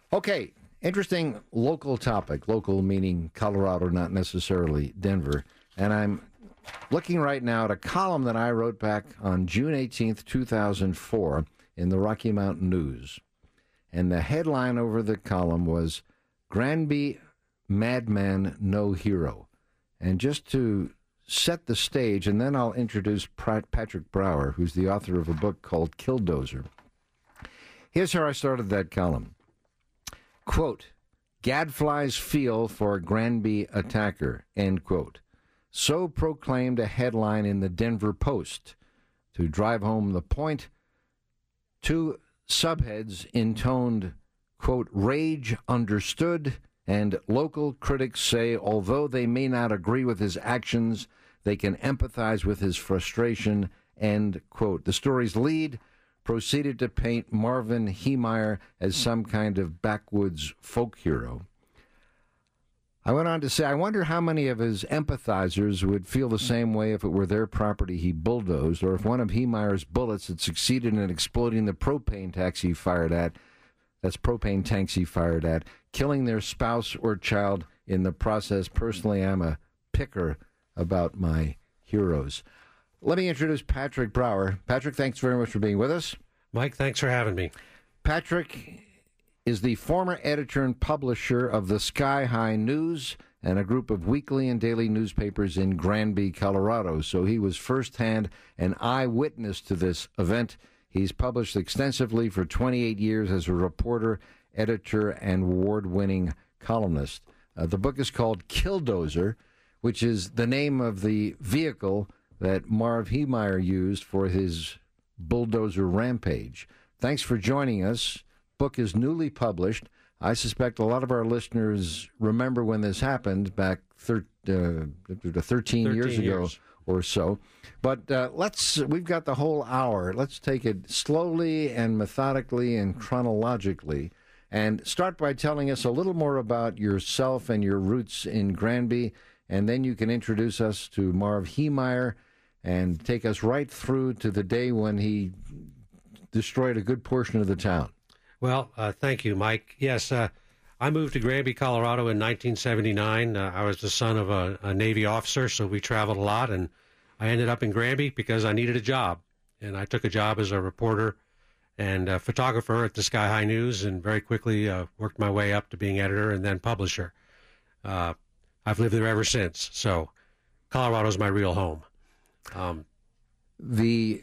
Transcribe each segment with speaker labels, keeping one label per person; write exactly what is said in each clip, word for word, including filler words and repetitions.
Speaker 1: Okay, interesting local topic. Local meaning Colorado, not necessarily Denver. And I'm looking right now at a column that I wrote back on June eighteenth, two thousand four in the Rocky Mountain News. And the headline over the column was, Granby Madman No Hero. And just to set the stage, and then I'll introduce Patrick Brower, who's the author of a book called Killdozer. Here's how I started that column. Quote, Gadflies feel for Granby attacker, end quote. So proclaimed a headline in the Denver Post. To drive home the point, two subheads intoned, quote, rage understood, and local critics say although they may not agree with his actions, they can empathize with his frustration, end quote. The story's lead proceeded to paint Marvin Heemeyer as some kind of backwoods folk hero. I went on to say, I wonder how many of his empathizers would feel the same way if it were their property he bulldozed, or if one of Heemeyer's bullets had succeeded in exploding the propane tanks he fired at, that's propane tanks he fired at, killing their spouse or child in the process. Personally, I'm a picker about my heroes. Let me introduce Patrick Brower. Patrick, thanks very much for being with us.
Speaker 2: Mike, thanks for having me.
Speaker 1: Patrick is the former editor and publisher of the Sky High News and a group of weekly and daily newspapers in Granby, Colorado. So he was firsthand an eyewitness to this event. He's published extensively for twenty-eight years as a reporter, editor, and award-winning columnist. Uh, the book is called Killdozer, which is the name of the vehicle that Marv Heemeyer used for his bulldozer rampage. Thanks for joining us. Book is newly published. I suspect a lot of our listeners remember when this happened back thir- uh, thirteen, thirteen years ago
Speaker 2: years.
Speaker 1: or so. But uh, let's, we've got the whole hour. Let's take it slowly and methodically and chronologically and start by telling us a little more about yourself and your roots in Granby, and then you can introduce us to Marv Heemeyer and take us right through to the day when he destroyed a good portion of the town.
Speaker 2: Well, uh, thank you, Mike. Yes, uh, I moved to Granby, Colorado in nineteen seventy-nine. Uh, I was the son of a, a Navy officer, so we traveled a lot, and I ended up in Granby because I needed a job. And I took a job as a reporter and a photographer at the Sky High News, and very quickly uh, worked my way up to being editor and then publisher. Uh, I've lived there ever since, so Colorado's my real home. Um,
Speaker 1: the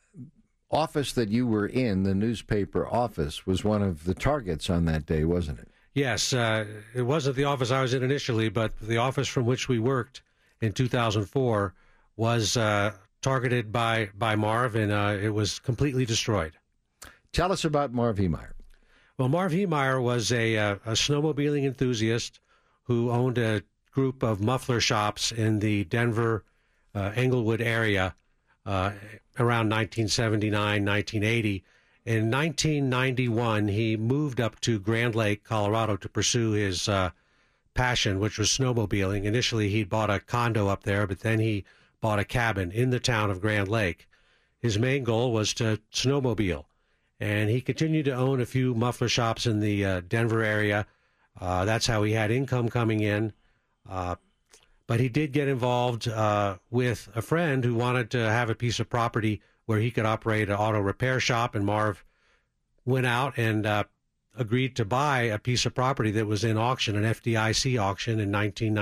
Speaker 1: office that you were in, the newspaper office, was one of the targets on that day, wasn't it?
Speaker 2: Yes, uh, it wasn't the office I was in initially, but the office from which we worked in two thousand four was uh, targeted by, by Marv, and uh, it was completely destroyed.
Speaker 1: Tell us about Marv Heemeyer.
Speaker 2: Well, Marv Heemeyer was a, uh, a snowmobiling enthusiast who owned a group of muffler shops in the Denver, uh, Englewood area uh, around nineteen seventy-nine, nineteen eighty. In nineteen ninety-one, he moved up to Grand Lake, Colorado, to pursue his uh, passion, which was snowmobiling. Initially, he bought a condo up there, but then he bought a cabin in the town of Grand Lake. His main goal was to snowmobile, and he continued to own a few muffler shops in the uh, Denver area. Uh, that's how he had income coming in. Uh, but he did get involved uh, with a friend who wanted to have a piece of property where he could operate an auto repair shop, and Marv went out and uh, agreed to buy a piece of property that was in auction, an F D I C auction in nineteen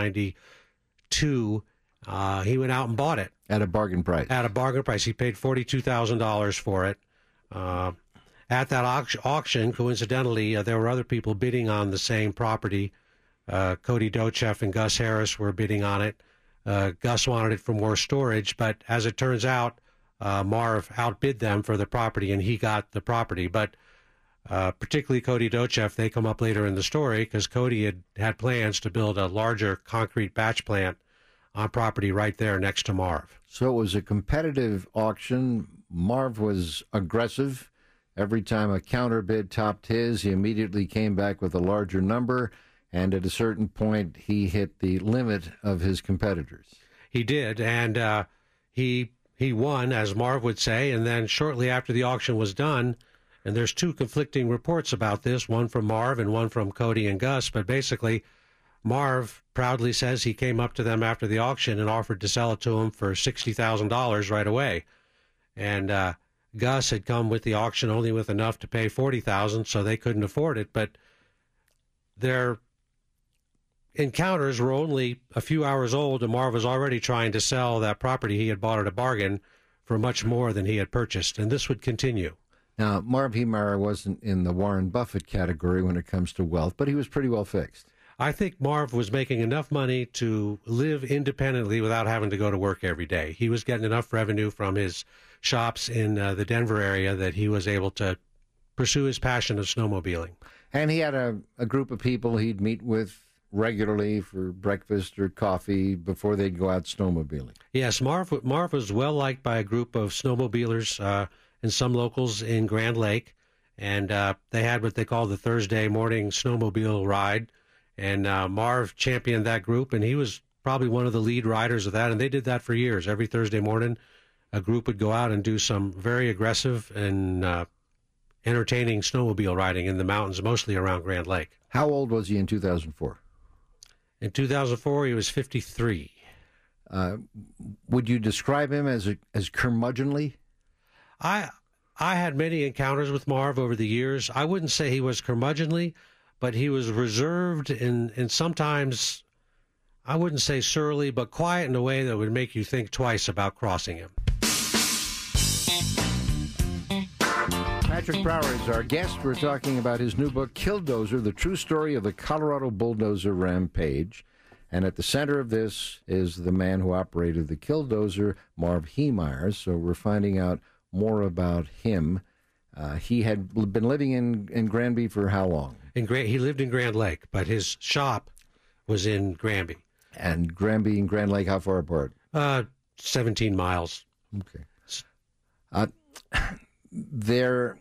Speaker 2: ninety-two. Uh, he went out and bought it.
Speaker 1: At a bargain price.
Speaker 2: At a bargain price. He paid forty-two thousand dollars for it. Uh, at that au- auction, coincidentally, uh, there were other people bidding on the same property. Uh, Cody Docheff and Gus Harris were bidding on it. Uh, Gus wanted it for more storage, but as it turns out, Uh, Marv outbid them for the property, and he got the property. But uh, particularly Cody Docheff, they come up later in the story because Cody had had plans to build a larger concrete batch plant on property right there next to Marv.
Speaker 1: So it was a competitive auction. Marv was aggressive. Every time a counter bid topped his, he immediately came back with a larger number, and at a certain point, he hit the limit of his competitors.
Speaker 2: He did, and uh, he... He won, as Marv would say, and then shortly after the auction was done, And there's two conflicting reports about this, one from Marv and one from Cody and Gus. But basically, Marv proudly says he came up to them after the auction and offered to sell it to them for sixty thousand dollars right away. And uh, Gus had come with the auction only with enough to pay forty thousand dollars, so they couldn't afford it. But their encounters were only a few hours old, and Marv was already trying to sell that property he had bought at a bargain for much more than he had purchased. And this would continue.
Speaker 1: Now, Marv Heemeyer wasn't in the Warren Buffett category when it comes to wealth, but he was pretty well fixed.
Speaker 2: I think Marv was making enough money to live independently without having to go to work every day. He was getting enough revenue from his shops in uh, the Denver area that he was able to pursue his passion of snowmobiling.
Speaker 1: And he had a, a group of people he'd meet with regularly for breakfast or coffee before they'd go out snowmobiling.
Speaker 2: Yes, Marv, Marv was well liked by a group of snowmobilers uh, and some locals in Grand Lake. And uh, they had what they called the Thursday morning snowmobile ride. And uh, Marv championed that group, and he was probably one of the lead riders of that. And they did that for years. Every Thursday morning, a group would go out and do some very aggressive and uh, entertaining snowmobile riding in the mountains, mostly around Grand Lake.
Speaker 1: How old was he in two thousand four?
Speaker 2: In two thousand four, he was fifty-three.
Speaker 1: Uh, would you describe him as a, as curmudgeonly?
Speaker 2: I I had many encounters with Marv over the years. I wouldn't say he was curmudgeonly, but he was reserved and, and sometimes, I wouldn't say surly, but quiet in a way that would make you think twice about crossing him.
Speaker 1: Patrick Brower is our guest. We're talking about his new book, Killdozer, the true story of the Colorado bulldozer rampage. And at the center of this is the man who operated the Killdozer, Marv Heemeyer. So we're finding out more about him. Uh, he had been living in, in Granby for how long?
Speaker 2: In Gra- he lived in Grand Lake, but his shop was in Granby.
Speaker 1: And Granby and Grand Lake, how far apart?
Speaker 2: Uh, seventeen miles.
Speaker 1: Okay. Uh, there,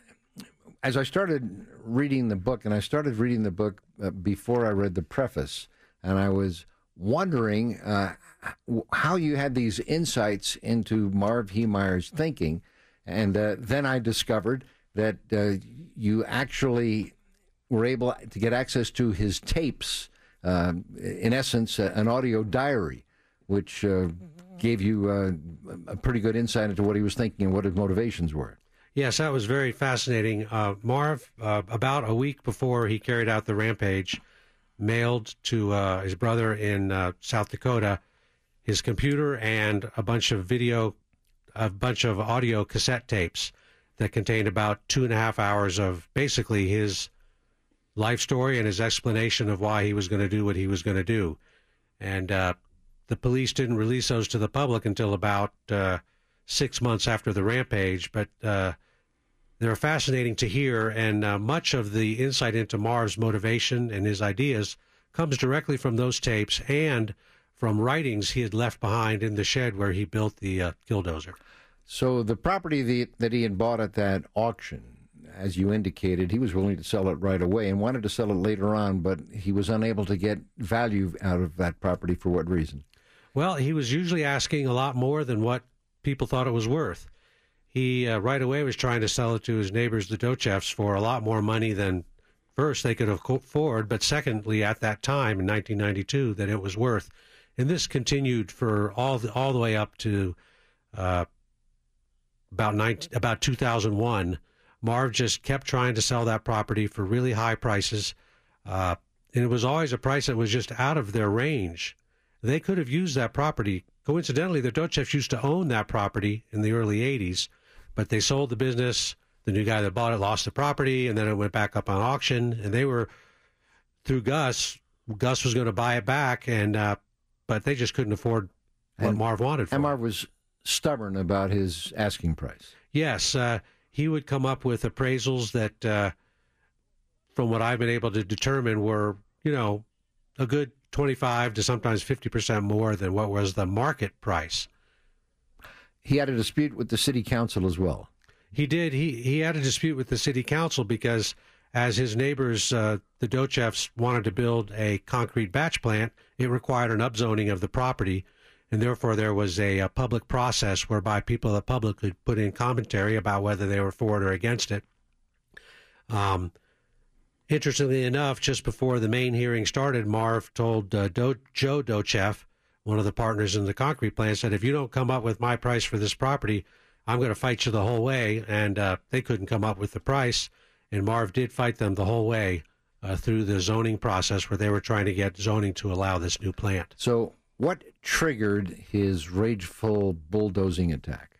Speaker 1: as I started reading the book, and I started reading the book uh, before I read the preface, and I was wondering uh, how you had these insights into Marv Heemeyer's thinking, and uh, then I discovered that uh, you actually were able to get access to his tapes, uh, in essence, uh, an audio diary, which uh, gave you uh, a pretty good insight into what he was thinking and what his motivations were.
Speaker 2: Yes, that was very fascinating. Uh, Marv, uh, about a week before he carried out the rampage, mailed to uh, his brother in uh, South Dakota his computer and a bunch of video, a bunch of audio cassette tapes that contained about two and a half hours of basically his life story and his explanation of why he was going to do what he was going to do. And uh, the police didn't release those to the public until about uh, six months after the rampage, but uh, they're fascinating to hear, and uh, much of the insight into Marv's motivation and his ideas comes directly from those tapes and from writings he had left behind in the shed where he built the uh, Killdozer.
Speaker 1: So the property the, that he had bought at that auction, as you indicated, he was willing to sell it right away and wanted to sell it later on, but he was unable to get value out of that property. For what reason?
Speaker 2: Well, he was usually asking a lot more than what people thought it was worth. He uh, right away was trying to sell it to his neighbors, the Dochefs, for a lot more money than first they could afford, but secondly, at that time in nineteen ninety-two, that it was worth. And this continued for all the, all the way up to uh, about nineteen, about two thousand one. Marv just kept trying to sell that property for really high prices, uh, and it was always a price that was just out of their range. They could have used that property. Coincidentally, the Dochefs used to own that property in the early eighties, but they sold the business. The new guy that bought it lost the property, and then it went back up on auction. And they were, through Gus, Gus was going to buy it back, and uh, but they just couldn't afford what
Speaker 1: and,
Speaker 2: Marv wanted for
Speaker 1: and
Speaker 2: it.
Speaker 1: Marv was stubborn about his asking price.
Speaker 2: Yes, uh, he would come up with appraisals that, uh, from what I've been able to determine, were, you know, a good twenty-five to sometimes fifty percent more than what was the market price.
Speaker 1: He had a dispute with the city council as well.
Speaker 2: He did. He he had a dispute with the city council because, as his neighbors, uh, the Dochefs, wanted to build a concrete batch plant, it required an upzoning of the property, and therefore there was a, a public process whereby people of the public could put in commentary about whether they were for it or against it. Um, interestingly enough, just before the main hearing started, Marv told uh, Do- Joe Dochev, one of the partners in the concrete plant, said, if you don't come up with my price for this property, I'm going to fight you the whole way. And uh, they couldn't come up with the price. And Marv did fight them the whole way uh, through the zoning process where they were trying to get zoning to allow this new plant.
Speaker 1: So what triggered his rageful bulldozing attack?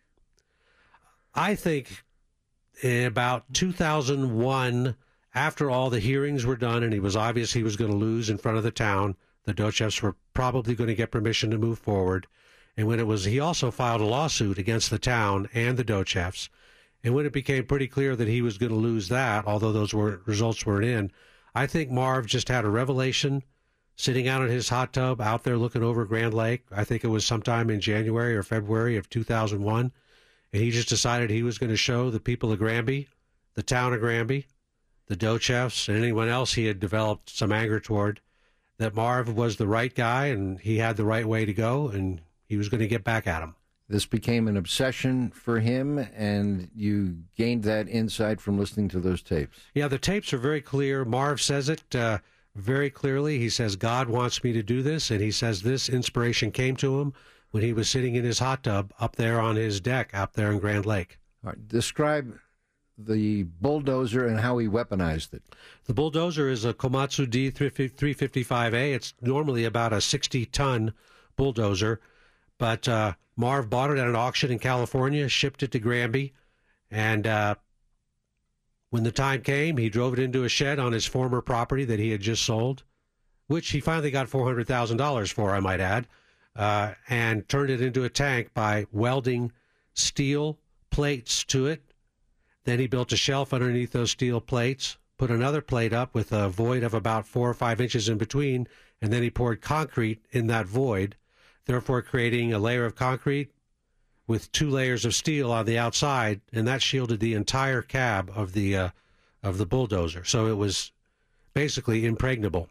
Speaker 2: I think in about two thousand one, after all the hearings were done and he was obvious he was going to lose in front of the town, the Dochevs were probably going to get permission to move forward. And when it was, he also filed a lawsuit against the town and the Dochevs. And when it became pretty clear that he was going to lose that, although those were, results weren't in, I think Marv just had a revelation sitting out in his hot tub out there looking over Grand Lake. I think it was sometime in January or February of two thousand one. And he just decided he was going to show the people of Granby, the town of Granby, the Dochevs, and anyone else he had developed some anger toward, that Marv was the right guy and he had the right way to go, and he was going to get back at him.
Speaker 1: This became an obsession for him, and you gained that insight from listening to those tapes.
Speaker 2: Yeah, the tapes are very clear. Marv says it uh, very clearly. He says, God wants me to do this, and he says this inspiration came to him when he was sitting in his hot tub up there on his deck up there in Grand Lake.
Speaker 1: All right, describe the bulldozer and how he weaponized it.
Speaker 2: The bulldozer is a Komatsu D three fifty-five A. It's normally about a sixty-ton bulldozer, but uh, Marv bought it at an auction in California, shipped it to Granby, and uh, when the time came, he drove it into a shed on his former property that he had just sold, which he finally got four hundred thousand dollars for, I might add, uh, and turned it into a tank by welding steel plates to it. Then he built a shelf underneath those steel plates, put another plate up with a void of about four or five inches in between, and then he poured concrete in that void, therefore creating a layer of concrete with two layers of steel on the outside, and that shielded the entire cab of the uh, of the bulldozer. So it was basically impregnable.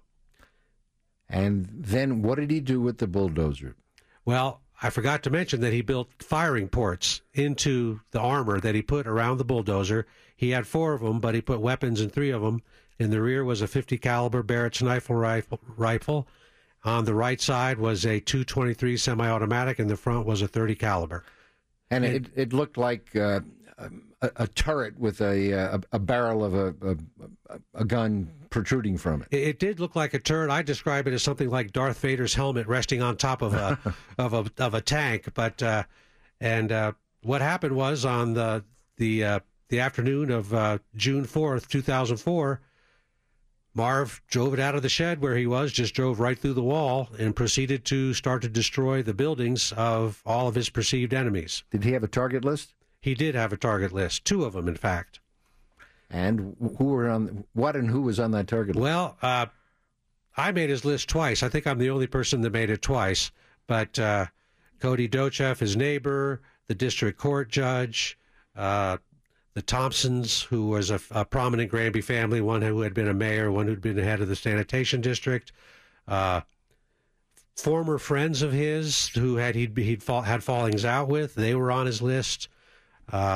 Speaker 1: And then what did he do with the bulldozer?
Speaker 2: Well, I forgot to mention that he built firing ports into the armor that he put around the bulldozer. He had four of them, but he put weapons in three of them. In the rear was a fifty caliber Barrett rifle rifle. rifle. On the right side was a two twenty-three semi-automatic, and the front was a thirty caliber.
Speaker 1: And, and it, it looked like uh, a, a turret with a, a, a barrel of a, a, a gun protruding from it.
Speaker 2: It did look like a turret. I describe it as something like Darth Vader's helmet resting on top of a of a of a tank. But uh, and uh, what happened was on the the uh, the afternoon of uh, June fourth, two thousand four, Marv drove it out of the shed where he was, just drove right through the wall, and proceeded to start to destroy the buildings of all of his perceived enemies.
Speaker 1: Did he have a target list?
Speaker 2: He did have a target list, two of them, in fact.
Speaker 1: And who were on what and who was on that target list?
Speaker 2: Well, uh, I made his list twice. I think I'm the only person that made it twice. But uh, Cody Dochev, his neighbor, the district court judge, uh, the Thompsons, who was a, a prominent Granby family, one who had been a mayor, one who'd been the head of the sanitation district, uh, former friends of his who had he'd, he'd fall, had fallings out with, they were on his list. Uh,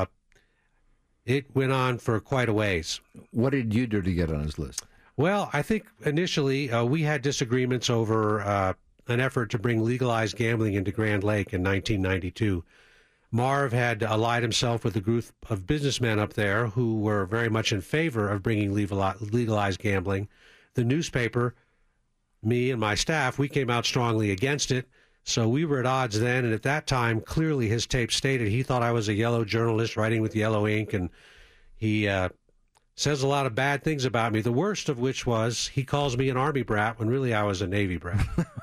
Speaker 2: It went on for quite a ways.
Speaker 1: What did you do to get on his list?
Speaker 2: Well, I think initially uh, we had disagreements over uh, an effort to bring legalized gambling into Grand Lake in nineteen ninety-two. Marv had allied himself with a group of businessmen up there who were very much in favor of bringing legalized gambling. The newspaper, me and my staff, we came out strongly against it. So we were at odds then, and at that time, clearly his tape stated he thought I was a yellow journalist writing with yellow ink, and he uh, says a lot of bad things about me, the worst of which was he calls me an Army brat when really I was a Navy brat.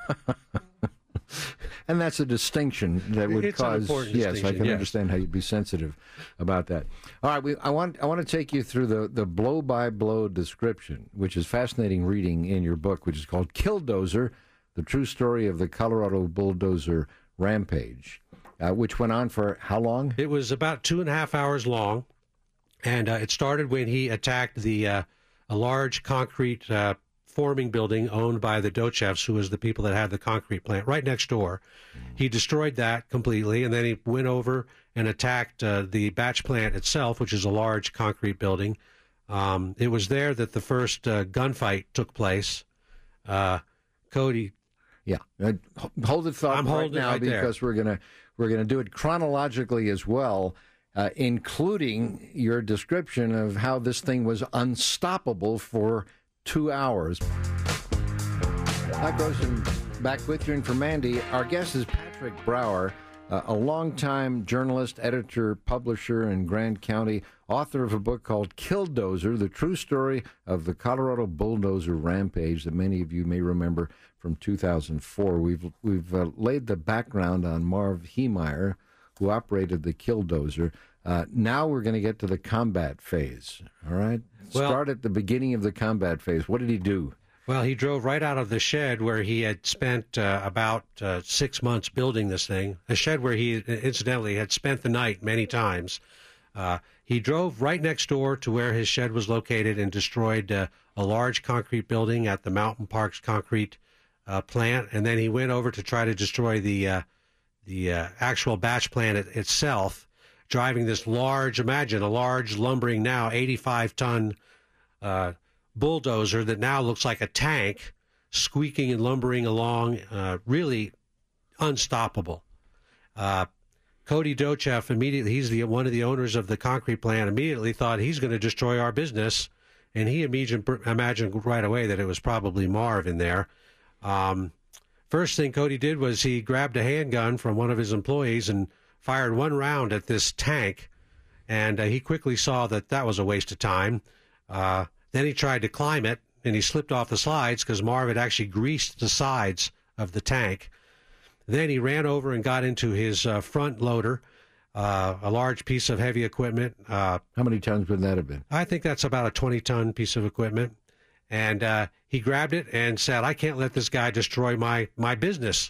Speaker 1: And that's a distinction that would
Speaker 2: it's
Speaker 1: cause, yes, I can
Speaker 2: yes.
Speaker 1: understand how you'd be sensitive about that. All right, we, I want I want to take you through the, the blow-by-blow description, which is fascinating reading in your book, which is called Killdozer, The True Story of the Colorado Bulldozer Rampage, uh, which went on for how long?
Speaker 2: It was about two and a half hours long, and uh, it started when he attacked the uh, a large concrete uh, forming building owned by the Dochevs, who was the people that had the concrete plant right next door. He destroyed that completely, and then he went over and attacked uh, the batch plant itself, which is a large concrete building. Um, it was there that the first uh, gunfight took place. Uh, Cody,
Speaker 1: yeah, uh, hold the thought
Speaker 2: I'm
Speaker 1: right
Speaker 2: holding
Speaker 1: now
Speaker 2: it right
Speaker 1: because
Speaker 2: there.
Speaker 1: we're gonna we're gonna do it chronologically as well, uh, including your description of how this thing was unstoppable for two hours. Mike Rosen back with you, and for Mandy, our guest is Patrick Brower. Uh, a longtime journalist, editor, publisher in Grand County, author of a book called Killdozer, the true story of the Colorado bulldozer rampage that many of you may remember from two thousand four. We've we've uh, laid the background on Marv Heemeyer, who operated the Killdozer. Uh, now we're going to get to the combat phase, all right?
Speaker 2: Well,
Speaker 1: Start at the beginning of the combat phase. What did he do?
Speaker 2: Well, he drove right out of the shed where he had spent uh, about uh, six months building this thing, a shed where he, incidentally, had spent the night many times. Uh, he drove right next door to where his shed was located and destroyed uh, a large concrete building at the Mountain Parks concrete uh, plant, and then he went over to try to destroy the, uh, the uh, actual batch plant it, itself, driving this large, imagine a large lumbering now eighty-five ton uh bulldozer that now looks like a tank, squeaking and lumbering along, uh, really unstoppable. Uh, Cody Dochev immediately, he's the one of the owners of the concrete plant, immediately thought he's going to destroy our business, and he imagined, imagined right away that it was probably Marv in there. Um, first thing Cody did was he grabbed a handgun from one of his employees and fired one round at this tank, and uh, he quickly saw that that was a waste of time. Uh, Then he tried to climb it, and he slipped off the slides because Marv had actually greased the sides of the tank. Then he ran over and got into his uh, front loader, uh, a large piece of heavy equipment. Uh,
Speaker 1: How many tons would that have been?
Speaker 2: I think that's about a twenty-ton piece of equipment. And uh, he grabbed it and said, I can't let this guy destroy my, my business.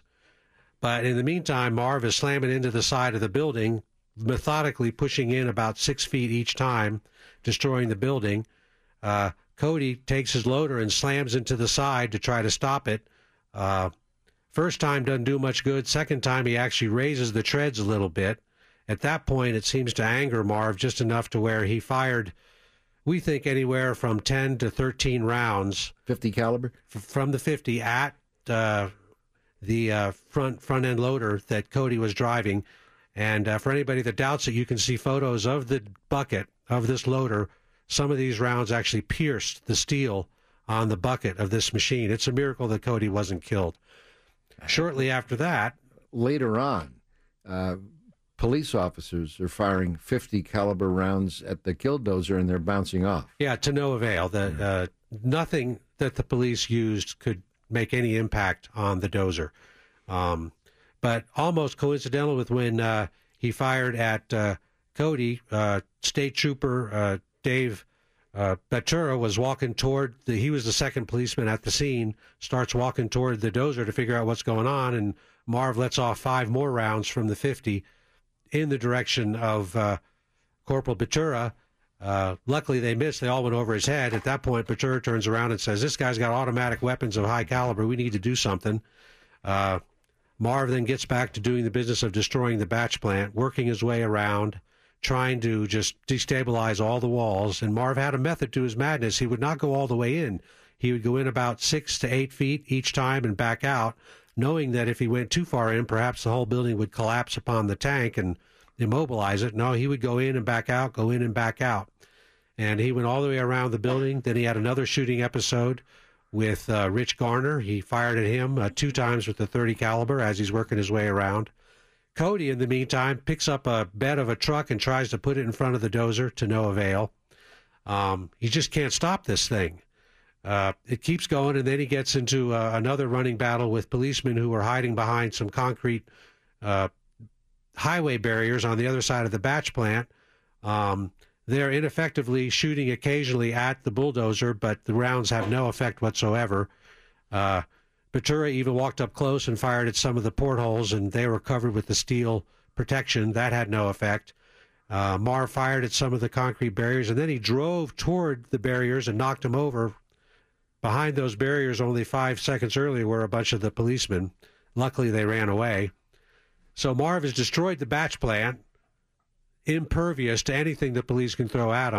Speaker 2: But in the meantime, Marv is slamming into the side of the building, methodically pushing in about six feet each time, destroying the building. Uh, Cody takes his loader and slams into the side to try to stop it. Uh, first time doesn't do much good. Second time, he actually raises the treads a little bit. At that point, it seems to anger Marv just enough to where he fired, we think, anywhere from ten to thirteen rounds.
Speaker 1: fifty caliber?
Speaker 2: F- from the fifty at uh, the uh, front, front end loader that Cody was driving. And uh, for anybody that doubts it, you can see photos of the bucket of this loader. Some of these rounds actually pierced the steel on the bucket of this machine. It's a miracle that Cody wasn't killed. Shortly after that,
Speaker 1: later on, uh, police officers are firing fifty caliber rounds at the Killdozer, and they're bouncing off.
Speaker 2: Yeah, to no avail. The, uh, nothing that the police used could make any impact on the dozer. Um, but almost coincidental with when uh, he fired at uh, Cody, uh, State Trooper uh, Dave uh, Batura was walking toward the, he was the second policeman at the scene, starts walking toward the dozer to figure out what's going on, and Marv lets off five more rounds from the fifty in the direction of uh, Corporal Batura. Uh, luckily, they missed. They all went over his head. At that point, Batura turns around and says, this guy's got automatic weapons of high caliber. We need to do something. Uh, Marv then gets back to doing the business of destroying the batch plant, working his way around, trying to just destabilize all the walls. And Marv had a method to his madness. He would not go all the way in. He would go in about six to eight feet each time and back out, knowing that if he went too far in, perhaps the whole building would collapse upon the tank and immobilize it. No, he would go in and back out, go in and back out. And he went all the way around the building. Then he had another shooting episode with uh, Rich Garner. He fired at him uh, two times with the thirty caliber as he's working his way around. Cody, in the meantime, picks up a bed of a truck and tries to put it in front of the dozer to no avail. Um, he just can't stop this thing. Uh, it keeps going, and then he gets into uh, another running battle with policemen who are hiding behind some concrete uh, highway barriers on the other side of the batch plant. Um, they're ineffectively shooting occasionally at the bulldozer, but the rounds have no effect whatsoever. Uh, Batura even walked up close and fired at some of the portholes, and they were covered with the steel protection. That had no effect. Uh, Marv fired at some of the concrete barriers, and then he drove toward the barriers and knocked them over. Behind those barriers, only five seconds earlier, were a bunch of the policemen. Luckily, they ran away. So Marv has destroyed the batch plant, impervious to anything the police can throw at him,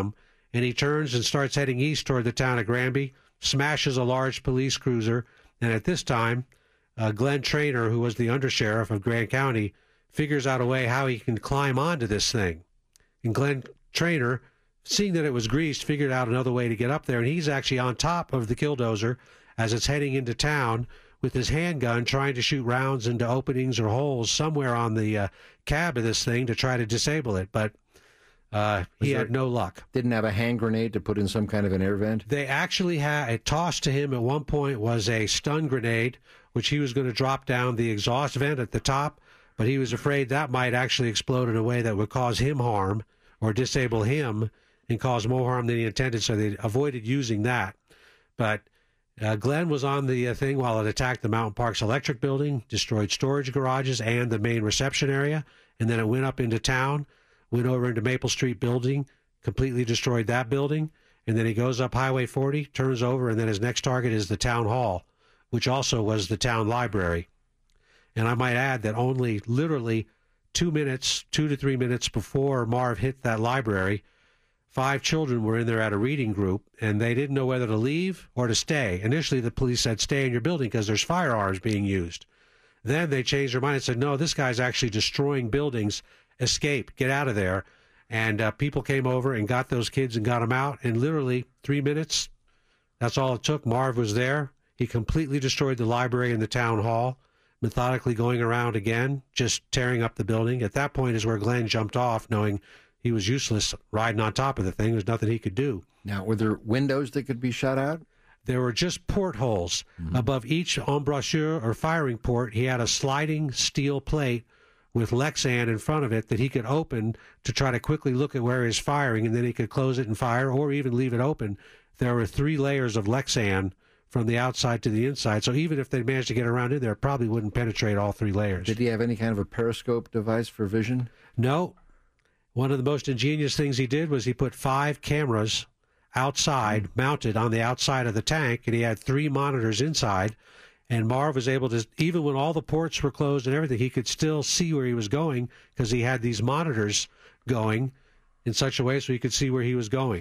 Speaker 2: and he turns and starts heading east toward the town of Granby, smashes a large police cruiser, and at this time, uh, Glenn Trainor, who was the undersheriff of Grant County, figures out a way how he can climb onto this thing. And Glenn Trainor, seeing that it was greased, figured out another way to get up there, and he's actually on top of the killdozer as it's heading into town with his handgun trying to shoot rounds into openings or holes somewhere on the uh, cab of this thing to try to disable it, but uh, he had no luck.
Speaker 1: Didn't have a hand grenade to put in some kind of an air vent?
Speaker 2: They actually had, it tossed to him at one point was a stun grenade, which he was going to drop down the exhaust vent at the top, but he was afraid that might actually explode in a way that would cause him harm or disable him and cause more harm than he intended, so they avoided using that. But uh, Glenn was on the uh, thing while it attacked the Mountain Parks Electric Building, destroyed storage garages and the main reception area, and then it went up into town, went over into Maple Street Building, completely destroyed that building, and then he goes up Highway forty, turns over, and then his next target is the town hall, which also was the town library. And I might add that only literally two minutes, two to three minutes before Marv hit that library, five children were in there at a reading group, and they didn't know whether to leave or to stay. Initially, the police said, stay in your building because there's firearms being used. Then they changed their mind and said, no, this guy's actually destroying buildings. Escape, get out of there. And uh, people came over and got those kids and got them out. And literally three minutes, that's all it took. Marv was there. He completely destroyed the library and the town hall, methodically going around again, just tearing up the building. At that point is where Glenn jumped off, knowing he was useless riding on top of the thing. There's nothing he could do.
Speaker 1: Now, were there windows that could be shot out?
Speaker 2: There were just portholes. Mm-hmm. Above each embrasure or firing port, he had a sliding steel plate with Lexan in front of it that he could open to try to quickly look at where he's firing, and then he could close it and fire or even leave it open. There were three layers of Lexan from the outside to the inside, so even if they managed to get around in there, it probably wouldn't penetrate all three layers.
Speaker 1: Did he have any kind of a periscope device for vision?
Speaker 2: No. One of the most ingenious things he did was he put five cameras outside, mm. mounted on the outside of the tank, and he had three monitors inside, and Marv was able to, even when all the ports were closed and everything, he could still see where he was going because he had these monitors going in such a way so he could see where he was going.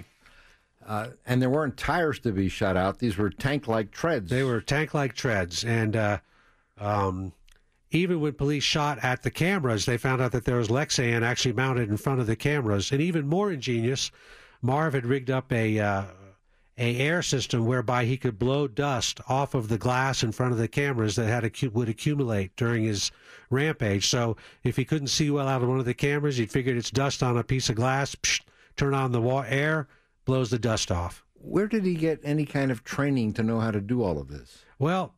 Speaker 1: Uh, and there weren't tires to be shot out. These were tank-like treads.
Speaker 2: They were tank-like treads. And uh, um, even when police shot at the cameras, they found out that there was Lexan actually mounted in front of the cameras. And even more ingenious, Marv had rigged up a, uh, a air system whereby he could blow dust off of the glass in front of the cameras that had acu- would accumulate during his rampage. So if he couldn't see well out of one of the cameras, he figured it's dust on a piece of glass, psh, turn on the wa- air, blows the dust off.
Speaker 1: Where did he get any kind of training to know how to do all of this?
Speaker 2: Well,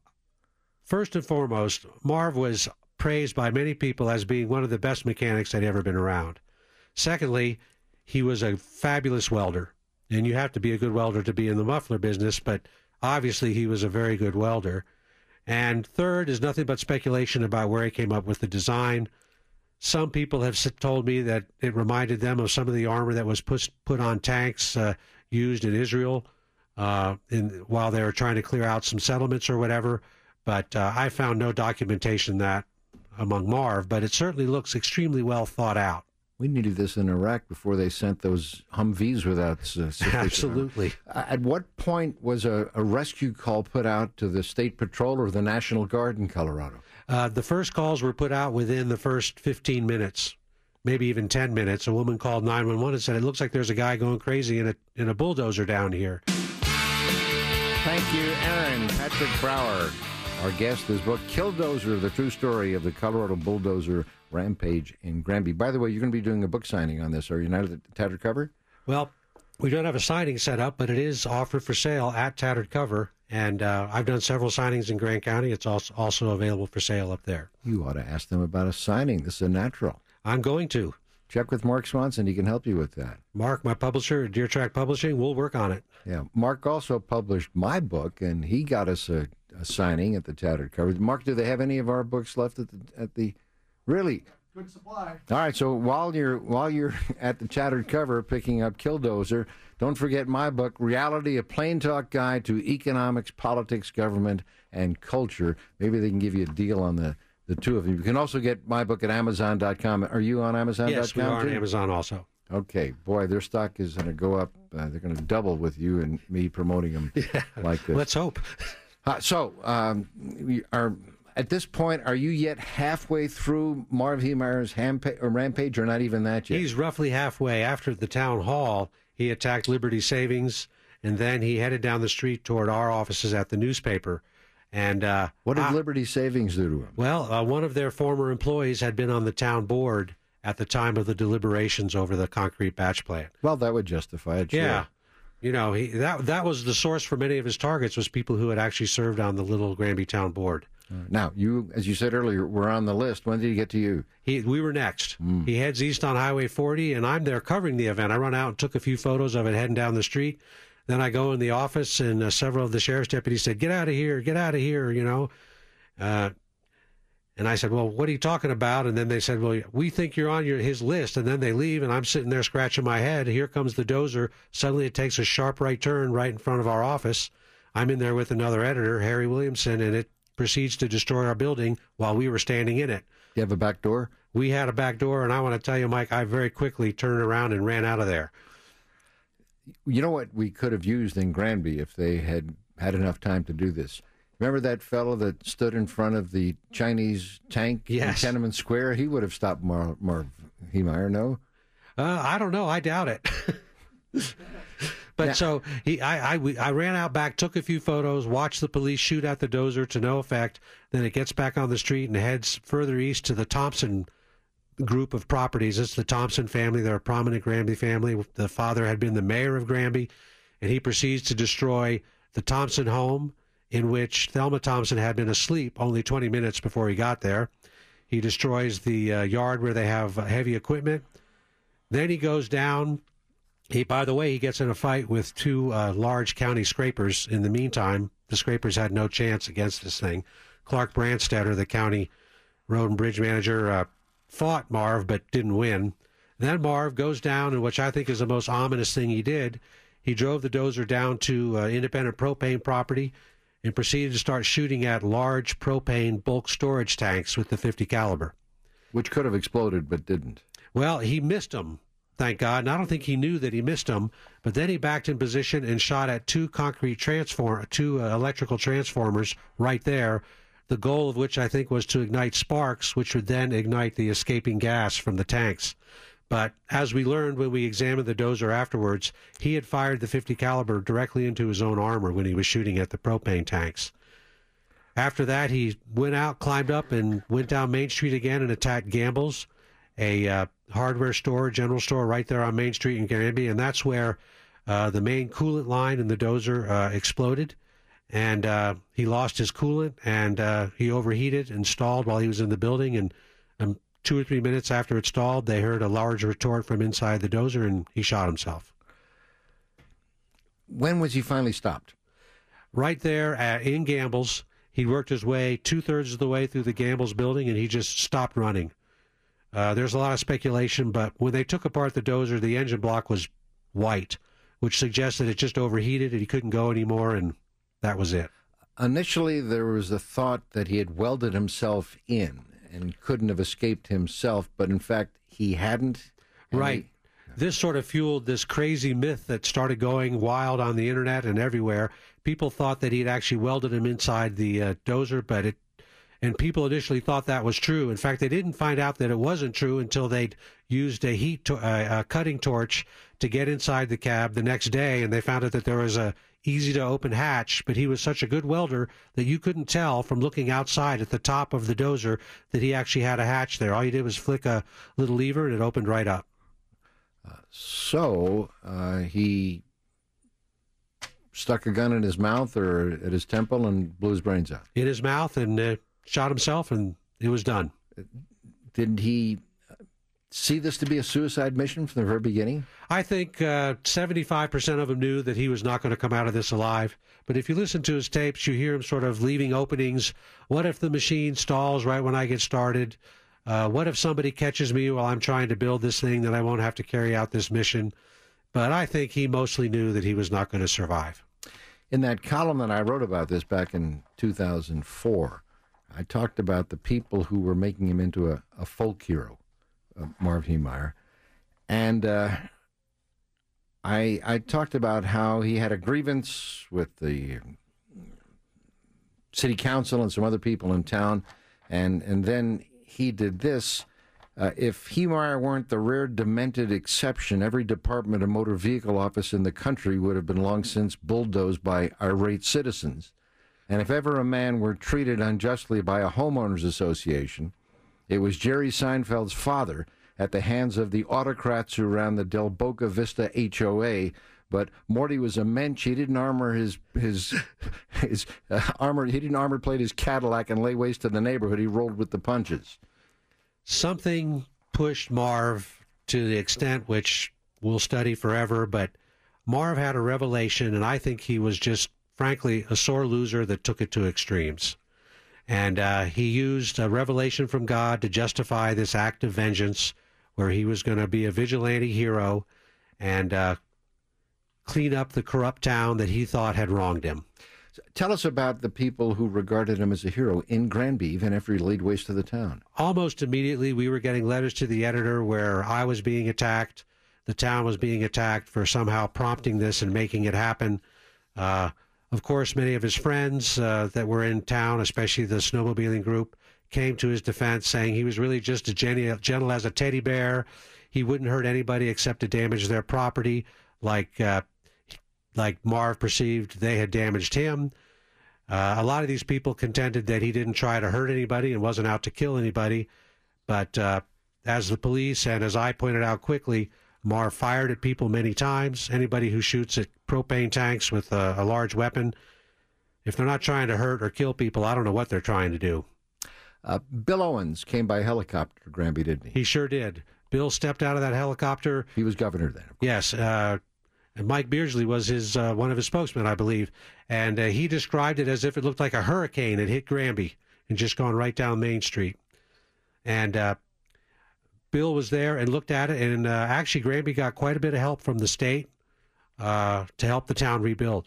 Speaker 2: first and foremost, Marv was praised by many people as being one of the best mechanics that had ever been around. Secondly, he was a fabulous welder, and you have to be a good welder to be in the muffler business, but obviously he was a very good welder. And third is nothing but speculation about where he came up with the design. Some people have told me that it reminded them of some of the armor that was put, put on tanks uh, used in Israel uh, in, while they were trying to clear out some settlements or whatever. But uh, I found no documentation that among Marv, but it certainly looks extremely well thought out.
Speaker 1: We needed this in Iraq before they sent those Humvees without uh, sufficient
Speaker 2: Absolutely.
Speaker 1: armor. At what point was a, a rescue call put out to the State Patrol or the National Guard in Colorado?
Speaker 2: Uh, the first calls were put out within the first fifteen minutes, maybe even ten minutes. A woman called nine one one and said, it looks like there's a guy going crazy in a, in a bulldozer down here.
Speaker 1: Thank you, Aaron. Patrick Brower, our guest, his book, Killdozer, the true story of the Colorado bulldozer rampage in Granby. By the way, you're going to be doing a book signing on this. Are you not at the Tattered Cover?
Speaker 2: Well, we don't have a signing set up, but it is offered for sale at Tattered Cover. And uh, I've done several signings in Grant County. It's also, also available for sale up there.
Speaker 1: You ought to ask them about a signing. This is a natural.
Speaker 2: I'm going to.
Speaker 1: Check with Mark Swanson. He can help you with that.
Speaker 2: Mark, my publisher at Deer Track Publishing, we'll work on it.
Speaker 1: Yeah. Mark also published my book, and he got us a, a signing at the Tattered Cover. Mark, do they have any of our books left at the... At the really?
Speaker 3: Good supply.
Speaker 1: All right, so while you're while you're at the Tattered Cover picking up Killdozer, don't forget my book, Reality, a Plain Talk Guide to Economics, Politics, Government, and Culture. Maybe they can give you a deal on the, the two of them. You can also get my book at Amazon dot com. Are you on Amazon dot com?
Speaker 2: Yes, we are
Speaker 1: too?
Speaker 2: on Amazon also.
Speaker 1: Okay, boy, their stock is going to go up. Uh, they're going to double with you and me promoting them
Speaker 2: Yeah.
Speaker 1: like this.
Speaker 2: Let's hope.
Speaker 1: Uh, so, um, we are at this point, are you yet halfway through Marv Heemeyer's hampa- or rampage, or not even that yet?
Speaker 2: He's roughly halfway. After the town hall, he attacked Liberty Savings, and then he headed down the street toward our offices at the newspaper. And uh,
Speaker 1: What did
Speaker 2: I-
Speaker 1: Liberty Savings do to him?
Speaker 2: Well, uh, one of their former employees had been on the town board at the time of the deliberations over the concrete batch plant.
Speaker 1: Well, that would justify it. Sure.
Speaker 2: Yeah. You know, he, that that was the source for many of his targets, was people who had actually served on the Little Granby Town Board.
Speaker 1: Now, you, as you said earlier, were on the list. When did he get to you?
Speaker 2: He, we were next. He heads east on Highway forty, and I'm there covering the event. I run out and took a few photos of it heading down the street. Then I go in the office, and uh, several of the sheriff's deputies said, "Get out of here, get out of here," you know. Uh, and I said, "Well, what are you talking about?" And then they said, "Well, we think you're on your his list." And then they leave, and I'm sitting there scratching my head. Here comes the dozer. Suddenly it takes a sharp right turn right in front of our office. I'm in there with another editor, Harry Williamson, and it proceeds to destroy our building while we were standing in it.
Speaker 1: You have a back door?
Speaker 2: We had a back door, and I want to tell you, Mike, I very quickly turned around and ran out of there.
Speaker 1: You know what we could have used in Granby if they had had enough time to do this? Remember that fellow that stood in front of the Chinese tank
Speaker 2: Yes.
Speaker 1: in Tenement Square? He would have stopped Mar- Marv Heemeyer, no?
Speaker 2: Uh, I don't know. I doubt it. But
Speaker 1: Yeah.
Speaker 2: so he, I, I, we, I ran out back, took a few photos, watched the police shoot at the dozer to no effect. Then it gets back on the street and heads further east to the Thompson group of properties. It's the Thompson family. They're a prominent Granby family. The father had been the mayor of Granby, and he proceeds to destroy the Thompson home, in which Thelma Thompson had been asleep only twenty minutes before he got there. He destroys the uh, yard where they have uh, heavy equipment. Then he goes down. He, by the way, he gets in a fight with two uh, large county scrapers. In the meantime, the scrapers had no chance against this thing. Clark Brandstetter, the county road and bridge manager, uh, fought Marv but didn't win. Then Marv goes down, and which I think is the most ominous thing he did, he drove the dozer down to uh, independent propane property and proceeded to start shooting at large propane bulk storage tanks with the fifty caliber.
Speaker 1: Which could have exploded but didn't.
Speaker 2: Well, he missed them, thank God. And I don't think he knew that he missed them. But then he backed in position and shot at two concrete transform, two uh, electrical transformers right there. The goal of which I think was to ignite sparks, which would then ignite the escaping gas from the tanks. But as we learned when we examined the dozer afterwards, he had fired the fifty caliber directly into his own armor when he was shooting at the propane tanks. After that, he went out, climbed up, and went down Main Street again and attacked Gamble's, a uh, hardware store, general store right there on Main Street in Granby, and that's where uh, the main coolant line in the dozer uh, exploded, and uh, he lost his coolant, and uh, he overheated and stalled while he was in the building, and um, two or three minutes after it stalled, they heard a large retort from inside the dozer, and he shot himself.
Speaker 1: When was he finally stopped?
Speaker 2: Right there at, in Gamble's, he worked his way two-thirds of the way through the Gamble's building, and he just stopped running. Uh, there's a lot of speculation, but when they took apart the dozer, the engine block was white, which suggests that it just overheated and he couldn't go anymore, and that was it.
Speaker 1: Initially, there was a thought that he had welded himself in and couldn't have escaped himself, but in fact, he hadn't. and
Speaker 2: Right.
Speaker 1: he-
Speaker 2: This sort of fueled this crazy myth that started going wild on the internet and everywhere. People thought that he'd actually welded him inside the uh, dozer, but it, and people initially thought that was true. In fact, they didn't find out that it wasn't true until they'd used a heat to, uh, a cutting torch to get inside the cab the next day, and they found out that there was a easy to open hatch, but he was such a good welder that you couldn't tell from looking outside at the top of the dozer that he actually had a hatch there. All you did was flick a little lever and it opened right up.
Speaker 1: So uh, he stuck a gun in his mouth or at his temple and blew his brains out.
Speaker 2: In his mouth and uh, shot himself, and it was done.
Speaker 1: Did he see this to be a suicide mission from the very beginning?
Speaker 2: I think uh, seventy-five percent of them knew that he was not going to come out of this alive. But if you listen to his tapes, you hear him sort of leaving openings. What if the machine stalls right when I get started? Uh, what if somebody catches me while I'm trying to build this thing that I won't have to carry out this mission? But I think he mostly knew that he was not going to survive.
Speaker 1: In that column that I wrote about this back in two thousand four, I talked about the people who were making him into a, a folk hero, uh, Marv Heemeyer. And uh, I I talked about how he had a grievance with the city council and some other people in town, and and then he did this. Uh, if Heemeyer weren't the rare demented exception, every Department of Motor Vehicle office in the country would have been long since bulldozed by irate citizens. And if ever a man were treated unjustly by a homeowners association, it was Jerry Seinfeld's father at the hands of the autocrats who ran the Del Boca Vista H O A. But Morty was a mensch. He didn't armor his his his uh, armor. He didn't armor plate his Cadillac and lay waste to the neighborhood. He rolled with the punches.
Speaker 2: Something pushed Marv to the extent which we'll study forever, but Marv had a revelation, and I think he was just, frankly, a sore loser that took it to extremes. And uh, he used a revelation from God to justify this act of vengeance, where he was going to be a vigilante hero and uh, clean up the corrupt town that he thought had wronged him.
Speaker 1: Tell us about the people who regarded him as a hero in Granby, even after he laid waste to the town.
Speaker 2: Almost immediately, we were getting letters to the editor where I was being attacked, the town was being attacked for somehow prompting this and making it happen. Uh, of course, many of his friends uh, that were in town, especially the snowmobiling group, came to his defense, saying he was really just as gentle as a teddy bear. He wouldn't hurt anybody except to damage their property, like uh, like Marv perceived they had damaged him. Uh, a lot of these people contended that he didn't try to hurt anybody and wasn't out to kill anybody. But uh, as the police, and as I pointed out quickly, Marv fired at people many times. Anybody who shoots at propane tanks with a, a large weapon, if they're not trying to hurt or kill people, I don't know what they're trying to do.
Speaker 1: Uh, Bill Owens came by helicopter to Granby, didn't he?
Speaker 2: He sure did. Bill stepped out of that helicopter.
Speaker 1: He was governor then.
Speaker 2: Yes. Uh, and Mike Beardsley was his uh, one of his spokesmen, I believe. And uh, he described it as if it looked like a hurricane had hit Granby and just gone right down Main Street. And uh, Bill was there and looked at it. And uh, actually, Granby got quite a bit of help from the state uh, to help the town rebuild.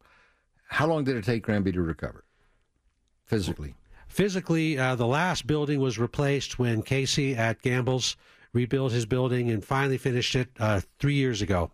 Speaker 1: How long did it take Granby to recover, physically?
Speaker 2: Physically, uh, the last building was replaced when Casey at Gamble's rebuilt his building and finally finished it uh, three years ago.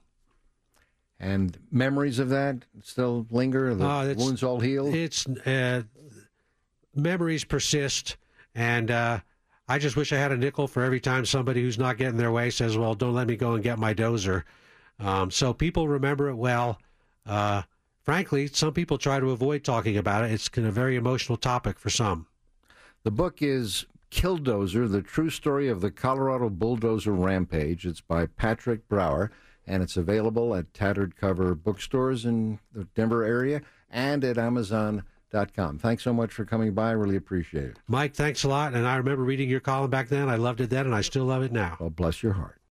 Speaker 1: And memories of that still linger? The uh, wounds all healed?
Speaker 2: It's uh, memories persist, and uh, I just wish I had a nickel for every time somebody who's not getting their way says, well, don't let me go and get my dozer. Um, so people remember it well. Uh, frankly, some people try to avoid talking about it. It's a very emotional topic for some.
Speaker 1: The book is Killdozer, The True Story of the Colorado Bulldozer Rampage. It's by Patrick Brower, and it's available at Tattered Cover bookstores in the Denver area and at Amazon dot com. Thanks so much for coming by. I really appreciate it.
Speaker 2: Mike, thanks a lot. And I remember reading your column back then. I loved it then, and I still love it now.
Speaker 1: Well, bless your heart.